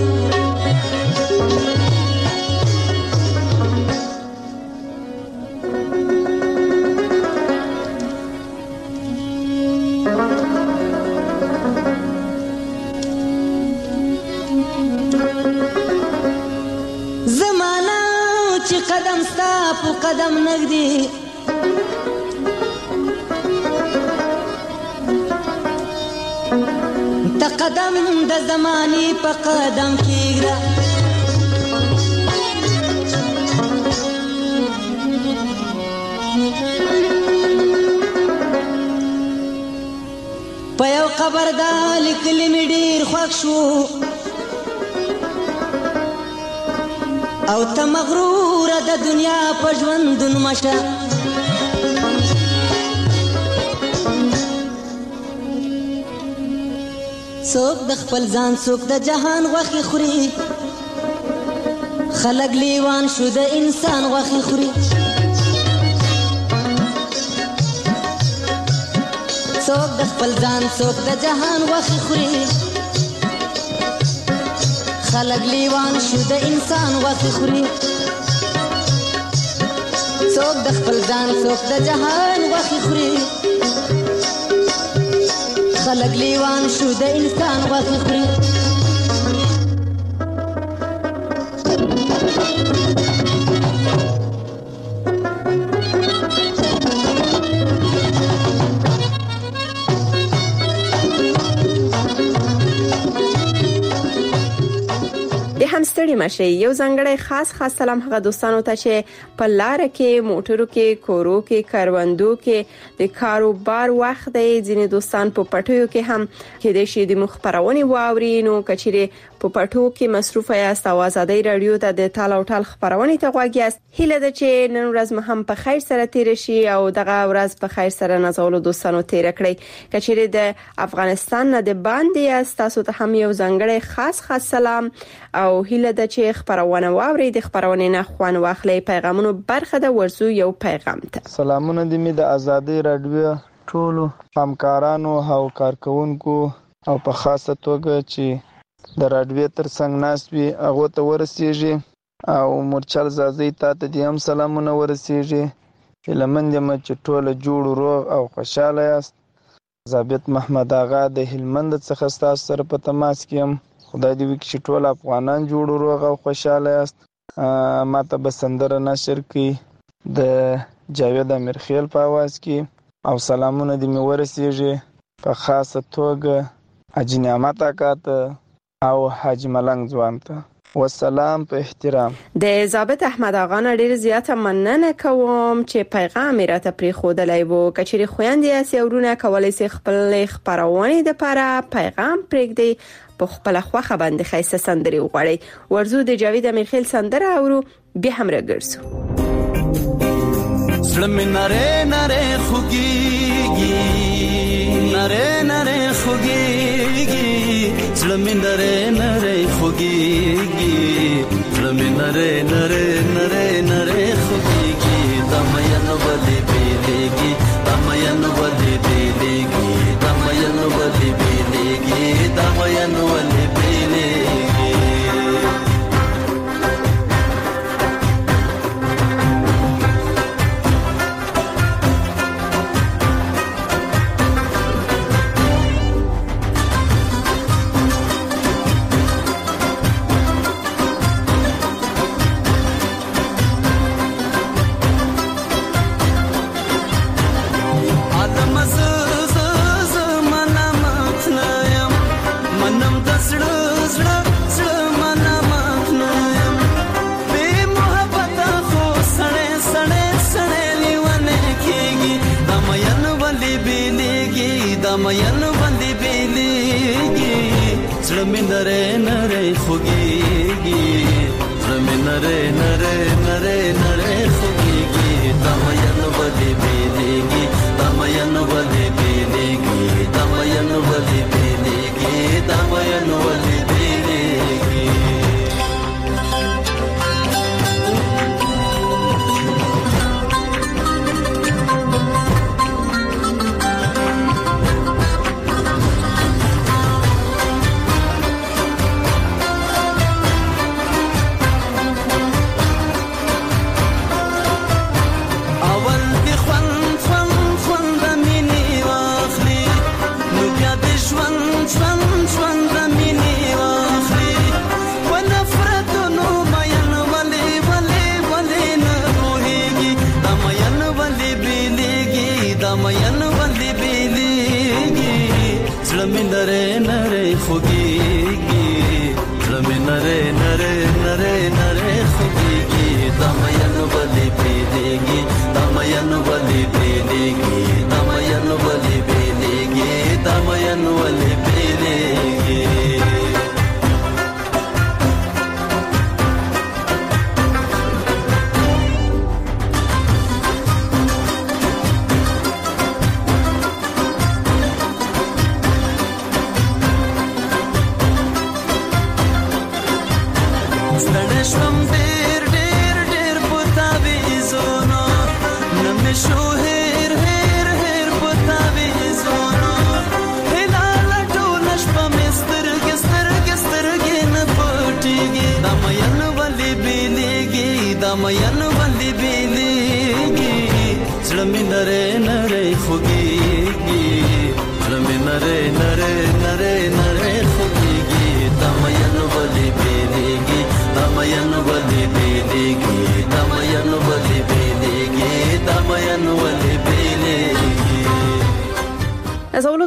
زمانہ چې قدم ستا په قدم نګدي قدم د زماني په قدم کېږه په یو قبر دا لیکلي مې ډېر خوښ شو او ته مغروره د دنیا په ژوندون مشه څوک د خپل ځان څوک د جهان غوښې خوري خلک لیوان شو د انسان غوښې خوري څوک د خپل ځان څوک د جهان غوښې خوري خلک لیوان شو د انسان غوښې خوري څوک د خپل ځان څوک د جهان غوښې خوري خلق لیوان شو د انسان غوښې خوري ستړي مشه یو ځنګړی خاص خاص سلام هغه دوستانو ته چې په لار کې موټرو کې کورو کې کاروندو کې د کاروبار وخت دی ځینې دوستان په پټیو کې هم کې د شي د مخبرونی واوري نو کچېره په پټو کې مصروف یاست او ازادي رادیو ته د تال او ټال خبرونه ته غواړئ یاست. هیله ده چې نن ورځ مو هم په خیر سره تیر شي او دغه ورځ په خیر سره نازولو دوستانو تیر کړئ. کچېره د افغانستان نه د باندې تاسو ته هم یو ځانګړی خاص خاص سلام او هیله ده چې خبرونه واوري د خبرونه نه خوان واخلي. پیغامونو برخه د ورزو یو پیغام ته سلامونه د می د ازادي رادیو ټولو همکارانو او کارکونکو او په خاصه توګه چې د رادیو تر څنګ ناس وي هغه ته ورسیږي او مرچل زازي ته د هم سلامونه ورسیږي. لمن دې مچ ټوله جوړ روغ او خوشاله یاست. ضابط محمد آغا د هلمند څخه تاسو سره په تماس کې يم. خدای دې وکړي چې ټول افغانان جوړ روغ او خوشاله یاست. ماته بسندره نشر کې د جاوید امیرخیل په आवाज کې او سلامونه دې مې ورسیږي په خاصه توګه حاجی نعمت آقا ته او حاجی ملنګ ځوان ته والسلام په احترام. د ضابط احمد آقا نه ډیر زیاته مننه کوم چې پیغام راته پری خودلای وو. کچېری خويندې اسیورونه کولای شي خپل خبرونه د لپاره پیغام پرېږدي په خپل خوخه باندې خیسه سندري وغوړي. ورزو د جاوید امیرخیل سندره اورو به هم راګرځو. زړه مې نره نره خوږيږي نره نره خوږيږي زړه مې نره نره خوږيږي زړه مې نره نره نره نره خوږيږي د مېن ولې بیلېږي د مېن ولې بیلېږي د مېن ولې بیلېږي د مېن ولې بیلېږي. مېن باندې بیلېږي زړه مې نره نره خوږيږي زړه مې نره نره نره نره خوږيږي دا مېن باندې بیلېږي دا مېن باندې بیلېږي دا مېن باندې بیلېږي دا مېن باندې بیلېږي.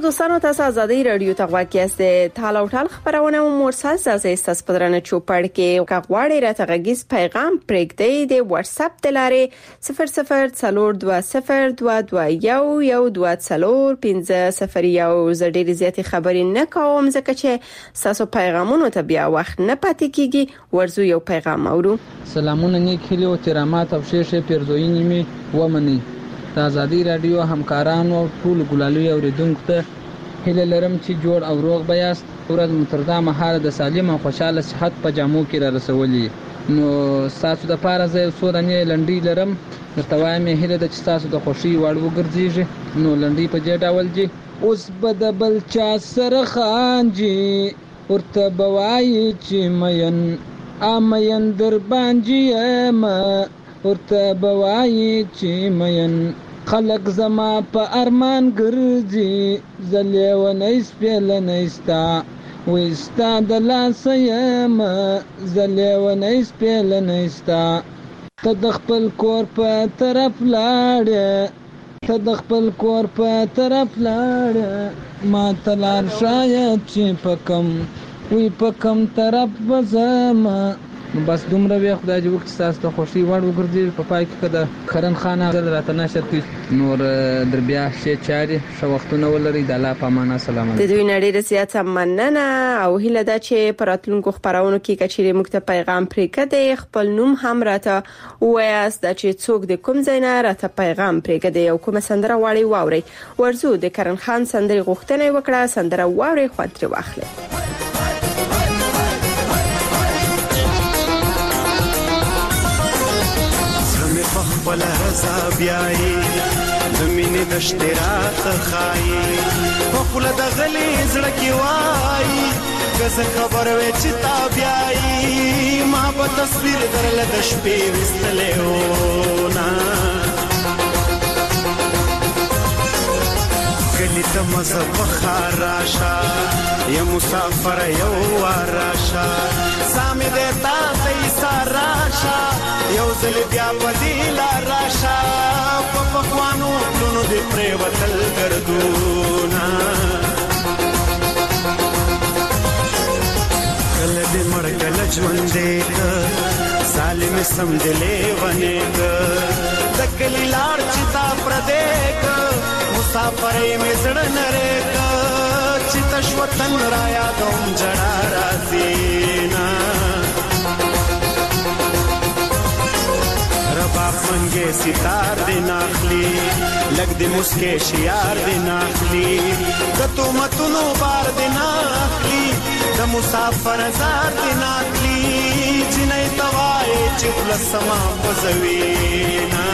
دوستانو، تاسو آزادۍ رادیو ته غواړئ چې تاله او ټال خبرونه مو مرساز از تاسو په درنه چوپړ کې کغواړئ راته غږیز پیغام پرېږدئ د واتس اپ د لارې صفر صفر څلور دوه صفر دوه دوه یو یو دوه څلور پنځه صفر یو. زه ډېرې زیاتې خبرې نه کوم ځکه چې تاسو پیغامونو ته بیا وخت نه پاتې کیږي. ورزو یو پیغام اورو. سلامونه نیک هیله او ترامات او شیشه پیرزوینې می ومني. د آزادۍ رادیو همکارانو او ټول ګلالوي اوریدونکو ته هیله لرم چې جوړ او روغ بیاست. ورځ متردا مهاله د سالم او خوشاله صحت په جامو کې را رسولي. نو تاسو د پاره زه څو دانې لنډي لرم. درته وایم هیله د چې تاسو د خوشي وړ وګرځيږي. نو لنډي په دې ډول دي: اوس بد بل چا سره خانجي ورته بوای چې مین امین در باندې ما ورته بوای چې مین خلق زما په ارمان ګرځي زلې و نه سپېل نه استا وستا د لاس یم زلې و نه سپېل نه استا ته د خپل کور په طرف لاړې ته د خپل کور په طرف لاړې ما تلار شاید چې پکم وی پکم طرف بزما. نو بس دومره وی خدای دې وکړي تاسو ته خوشي وړ وګرځي. په پای کې کده خرن خان غل راته نشر کوي نور در بیا شي چاري شو وختونه ولري د الله په معنا. سلام د دوی نړۍ رسیات مننه او هیله ده چې پراتلونکو خبرونو کې کچېره مکته پیغام پرې کړي. خپل نوم هم راته وایاست چې څوک د کوم ځای نه راته پیغام پرې کړي او کوم سندره واړی واوري. ورزو د کرن خان سندري غوښتنه وکړه. سندره واوري خو تر واخله. ولا رضا بیاي د مینې د اشتراط خای په خپل د غلي زړه کې وای که خبر وې چې تا بیاي ما په تصویر درل د شپې وستلې و نا کلی ته مزه بخار راشا یا مسافر یو راشا سامي دې تا ته ساراشا یو ځل بیا بدیل راشا په پخوانو لونو دې پرې وتل ګرځونا کله دې مړ کله ژوند دې سالم سم دلې ونه د کلی لار چې تا پر دې مسافر مې زړه نره چې تشوتن را یادوم جړا رازینا رباب منگے ستار دی ناخلی لگ دی مسکے شیار دی ناخلی دتو متنو بار دی ناخلی د مسافر زار دی ناخلی جنای توائے چپل سما پزوینا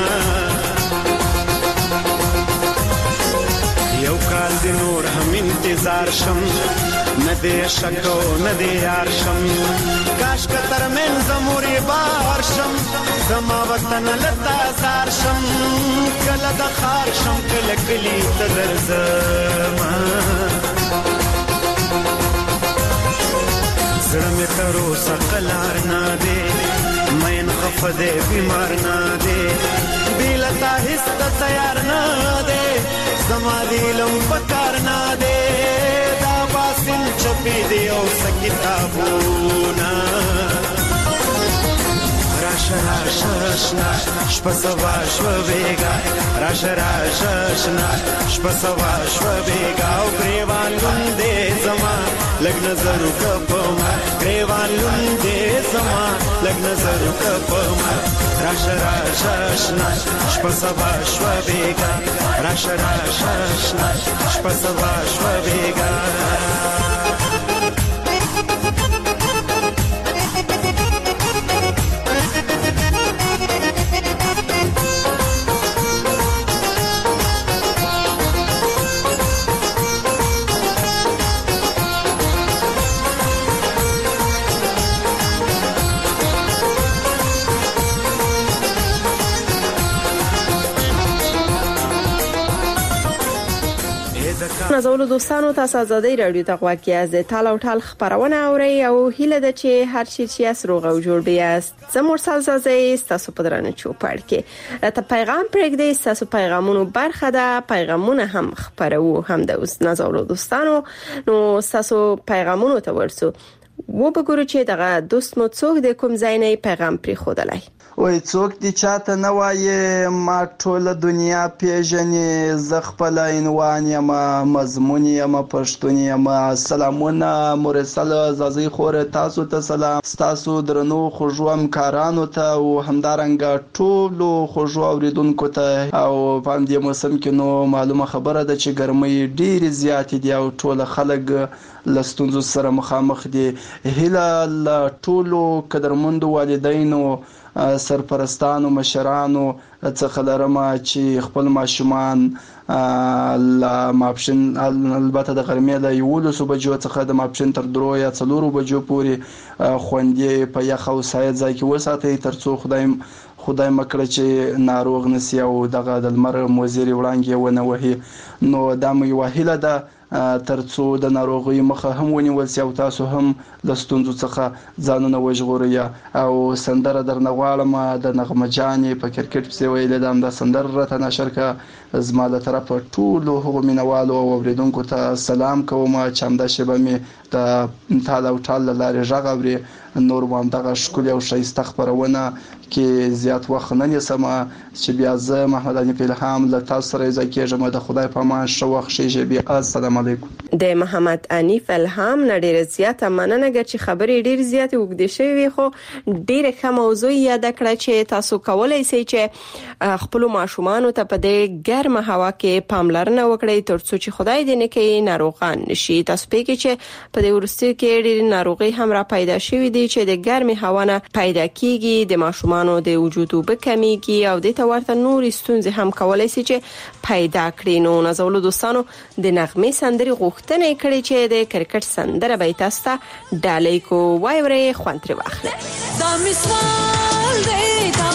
یو کال دی نور هم انتظار شم ندے شکو ندے یار شم کاش کتر من زموری بار شم زما وطن لتا زار شم کل دخار شم کل کلی تدر زما زرم ترو سقلار نادے مین خفدے بیمار نادے بیلتا حس تیار نادے زما دیلم پکار نادے دا باسن چپی دیو سکتابونا راشا راشا شنا شپا سوا شوا بیگا راشا راشا شنا شپا سوا شوا بیگا او گریوان لندے زما لگ نظرو کپما گریوان لندے زما لگ نظرو کپما راشا راشا شنا شپا سوا شوا بیگا راشا راشا شنا شپا سوا شوا بیگا نازولو دوستانو تاسو آزادۍ رادیو ته غوږ یاست. تال او ټال خبرونه اوري او هیله ده چې هر شي چې سروغ او جوړ بیاست. زه مرسل زازي تاسو په درانه چوپړ کې راته پیغام پرېږدئ. تاسو پیغامونو برخه ده، پیغامونه هم خبرو هم د اوس نازولو دوستانو. نو تاسو پیغامونو ته ورسو و بګورو چې دغه دوست مو څوک د کوم ځای نه پیغام پرې خودلای. وای څوک دې چاته نه وایي ما ټوله دنیا پیژنې، زه خپل عنوان یم، مضمون یم، پښتون یم. سلامونه مرسل زازي خور، تاسو ته سلام، تاسو درنو خوږو همکارانو ته او همدارنګه ټولو خوږو اوریدونکو ته. او په دې موسم کې نو معلومه خبره ده چې ګرمۍ ډېر زیات دي او ټول خلک لستونزو سره مخامخ دي. هله ل ټولو قدرمندو والدینو، سرپرستانو، مشرانو څخه لرم چې خپل ماشومان لا ماپشن البته د غرمې له یولسو بجو څخه د ماپشن تر درو یا څلورو بجو پورې خوندې په یخ او سایه ځای کې وساتئ ترڅو خدای خدای مکړه چې ناروغ نسی او دغه د لمر موزيري وړانګې ونه وهي. نو دا مې وهله ده ترڅو د ناروغي مخه هم ونیول سي او تاسو هم د ستونزو څخه ځانونه وژغورئ. او سندره درنه غواړم د نغمه جانې په کرکټ پسې ویلې ده، د سندره راته نشر کا زما له طرفه ټولو هغو مینوالو او اوریدونکو ته سلام کوم چې همدا شیبه مې د تال او ټال له لارې غږ اوري. نور هم دغه ښکلې او ښایسته خپرونه کې زیات وخت نه نیسم چې بیا زه محمد علي پیلهام له تاسو سره ځای کېږم. د خدای په امان ښه وخت ښې ژبې. السلام علیکم. د محمد انیف الهام نه ډیره زیاته مننه چې خبرې ډیر زیات وګړي شوی، خو ډیره ښه موضوع یاد کړه چې تاسو کولای شئ چې خپل ماشومان ته په دې ګرمه هوا کې پاملرنه وکړئ ترڅو چې خدای دې نه کوي ناروغان نشي. تاسو پېږی چې په دې ورستي کې ډېر ناروغي هم را پیدا شوې دي چې د ګرمه هوا نه پیدا کیږي، د ماشومان د وجود وب کمیږي او د تورته نور ستونزې هم کولای شي چې پیدا کړي. نو نازولو دوستانو د نغمه سندري غوښتنه کړې چې د کرکټ سندره به تاسو ته ډالۍ کو وای ورې خوانتري واخله. دا مثال دی، دا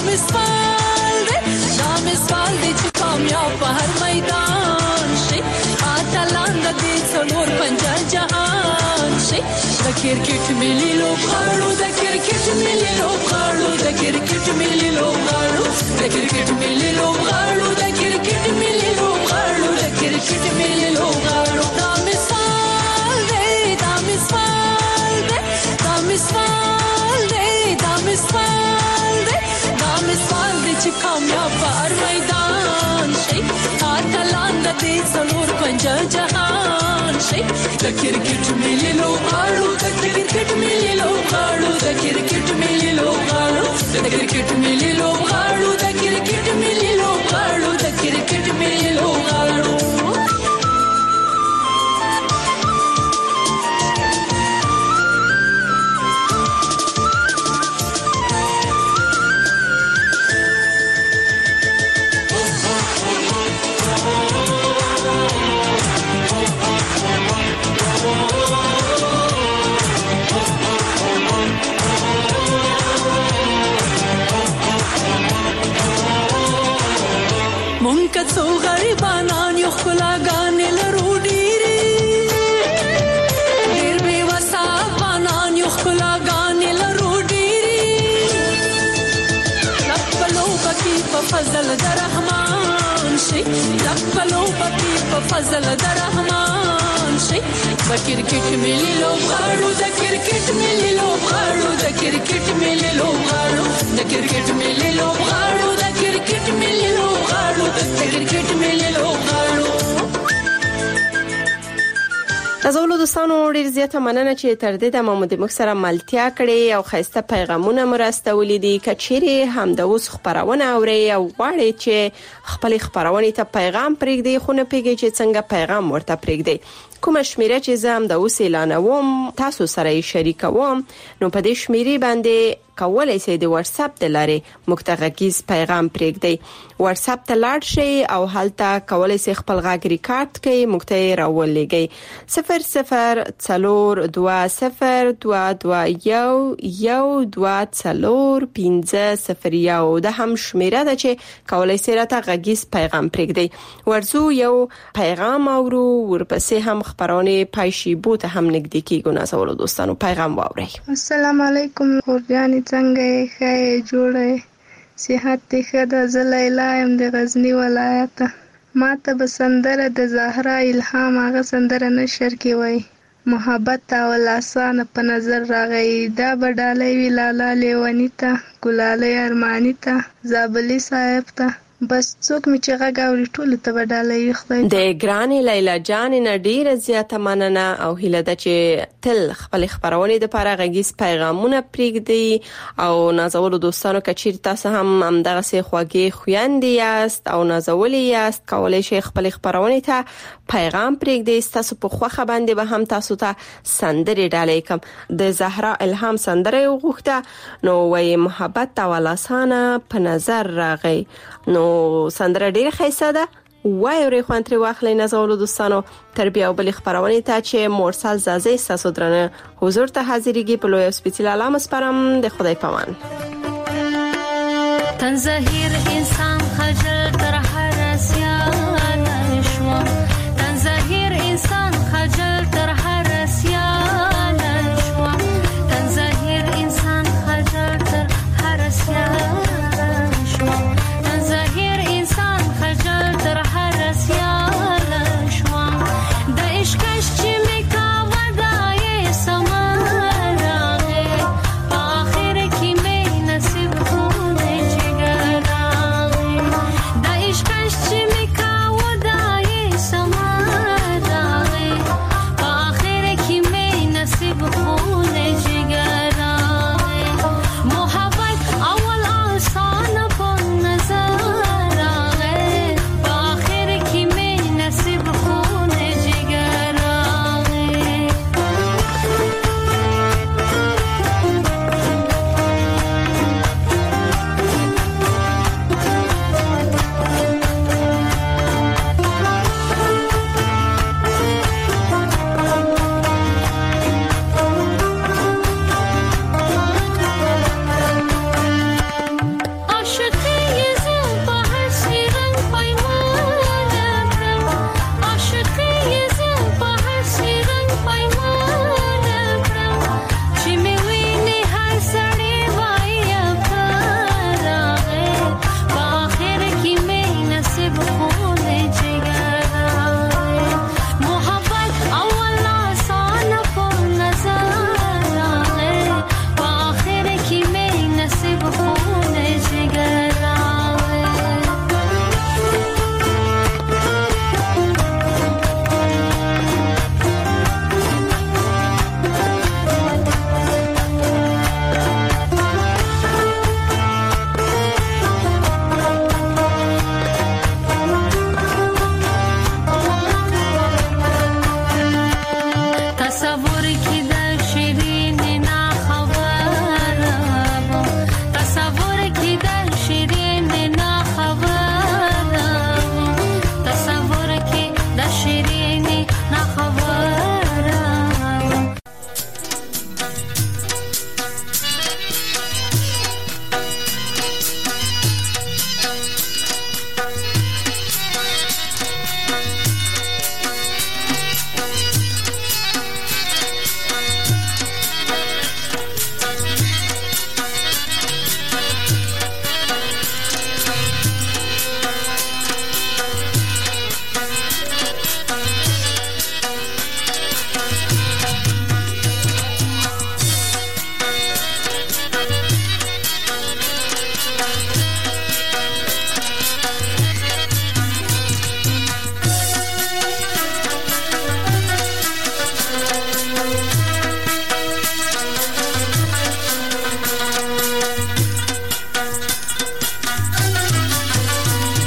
مثال دی، دا مثال دی چې کامیاب په هر میدان شي، اتلان د دې څلور پنځه جهان شي. د کرکټ ملي لوبغاړو، د کرکټ ملي لوبغاړو، د کرکټ ملي لوبغاړو، د کرکټ ملي لوبغاړو، د کرکټ ملي لوبغاړو، د کرکټ ملي لوبغاړو. دا مثال دی، دا مثال دی، دا مثال دی، دا مثال دی، دا مثال دی چې کامیاب په هر میدان شي، اتلان د دې څلور پنځه جهان شي. د کرکټ ملي لوبغاړو، د کرکټ ملي لوبغاړو، د کرکټ ملي لوبغاړو، د کرکټ ملي لوبغاړو، د کرکټ ملي لوبغاړو، د کرکټ ملي لوبغاړو. مونږ څو غریبانان یو خپلګانې لرو ډېرې، ډېر بې وسه افغانان یو خپلګانې لرو ډېرې. لک په لوبه کې په فضل د رحمان شي، لک په لوبه کې په فضل د رحمان شي. د کرکټ ملي لوبغاړو، د کرکټ ملي لوبغاړو، د کرکټ ملي لوبغاړو، د کرکټ ملي لوبغاړو، د کرکټ ملي لوبغاړو، د کرکټ ملي لوبغاړو. نازولو دوستانو ډیر زیاته مننه چې تر دې د محمد مخ سره ملتیا کړې او خاصه پیغامونه مرستولې دي. کچېری هم د اوس خبرونه اوري او غواړي چې خپل خبرونه ته پیغام پرېږدي، خو نه پیږي چې څنګه پیغام ورته پرېږدي. کوم شمیره چې زم د اوس اعلانوم تاسو سره شریکوم نو په دې شمیرې باندې کولای شئ د واتس اپ د لارې موږ ته غږیز پیغام پرېږدئ. واتس اپ ته لاړ شئ او هلته کولای شئ خپل غږ ریکارډ کړئ، موږ ته راولېږئ صفر صفر څلور دوه صفر دوه دوه یو یو دوه څلور پنځه صفر یو. د هم شمیره ده چې کولای شئ راته غږیز پیغام پرېږدئ. ورزو یو پیغام اورو، ورپسې هم خبرونه پایشي بوت هم نږدې کیږو. نازولو دوستانو پیغام واورئ. السلام علیکم خورجانی څنګه ښه جوړه صحت دې ښه ده. زه لیلا یم د غزنی ولایت. ما ته به سندره د زهرا الهام هغه سندره نشر کې وای محبت او لاسانه په نظر راغی. دا به ډالۍ وی لالا لیونی ته ګلالۍ ارمانی ته زابلی صاحب ته بس څوک می چې غږ اوري ټول ته به ډالۍ خدای. د ګرانې لیلا جان نه ډیره زیاته مننه او هیله ده چې تل خپل خبرونه د پاره غږیز پیغامونه پرېږدي او نازولو دوستانو کچیر تاسو هم همدغه سي خوږی خويندې یاست او نازولي یاست کولای شئ خپل خبرونه ته پیغام پرېږدي. تاسو په خوخه باندې به هم تاسو ته سندري ډالۍ کوم. د زهرا الهام سندره وغوښته نو وای محبت او لاسانه په نظر راغی. نو سندره ډیره ښایسته ده، وای اوري خوان تر واخلې نازولو دوستانو. تربیه او بل خبرونه ته چې مرسل زازه تاسو درنه حضور ته حاضرېږي په لوی سپیڅلي علامه سپارم د خدای پامان. تنزهیر انسان خجل تر هر سیال شو، تنزهیر انسان خجل تر هر سیال شو، تنزهیر انسان خجل تر هر سیال شو، تنزهیر انسان خجل تر هر سیال شو. د عشقش چې میکاوه دای سمار راغی په آخر کې مې نصیب خونه جګر راغی. د عشقش چې میکاوه دای سمار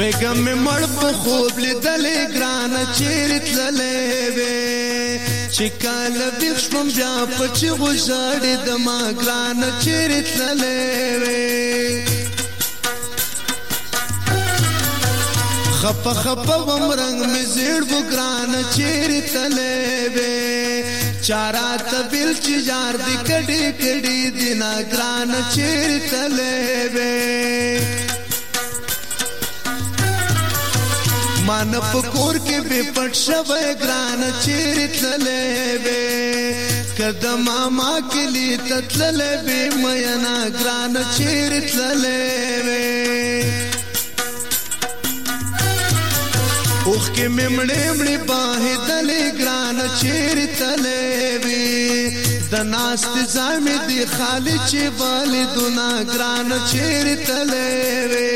میګه مې مړ په خوب لیدلې ګران چیرې تللې وې چې کله بیخ شوم بیا په چې غوژاړې د ما ګران چیرې تللې وې خپه خپه وم رنگ می زیړ و ګران چیرې تللې وې چارا تبل چې یار دې کډې کډې دینا ګران چیرې تللې وې مان پکور کې به پټ شوه ګران چیرې تللې وې کده ماما کلی تتللې به مینا ګران چیرې تللې وې اوخ کې ممړې مړې باه دلې ګران چیرې تللې وې د ناست ځامې دی خالي چې والدونه ګران چیرې تللې وې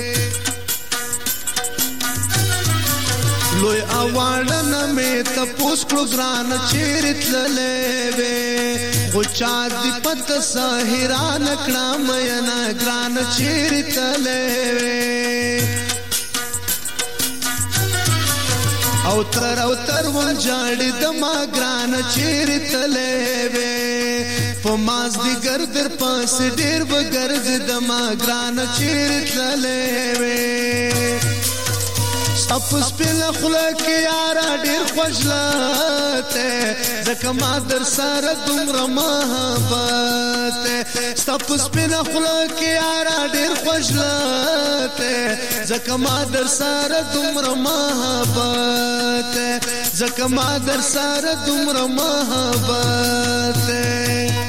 لوی اواړه مې تپوس کړو ګران چیرې تللې وې خو چا دې پت ساحران کړه مینا ګران چیرې تللې وې او تر او تر ون جاړې د ما ګران چیرې تللې وې په ماز دي ګردر پاس ډېر وګرځ د ما ګران چیرې تللې وې اپس پل خلق یارا ډیر خوشلاته زکه ما در سره دومره محبت اپس پل خلق یارا ډیر خوشلاته زکه ما در سره دومره محبت زکه ما در سره دومره محبت